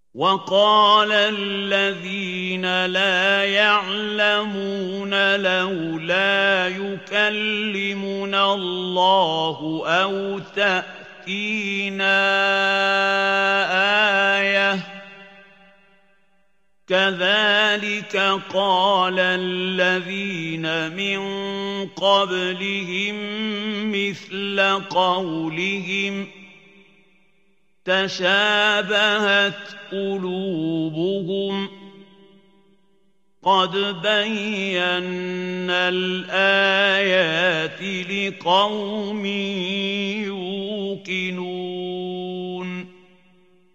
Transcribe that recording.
وَقَالَ الَّذِينَ لَا يَعْلَمُونَ لَوْلَا يُكَلِّمُنَا اللَّهُ أَوْ تَأْتِينَا آيَةٌ ۗ كَذَٰلِكَ قَالَ الَّذِينَ مِن قَبْلِهِم مِّثْلَ قَوْلِهِمْ ۘ تَشَابَهَتْ قُلُوبُهُمْ ۗ قَدْ بَيَّنَّا الْآيَاتِ لِقَوْمٍ يُوقِنُونَ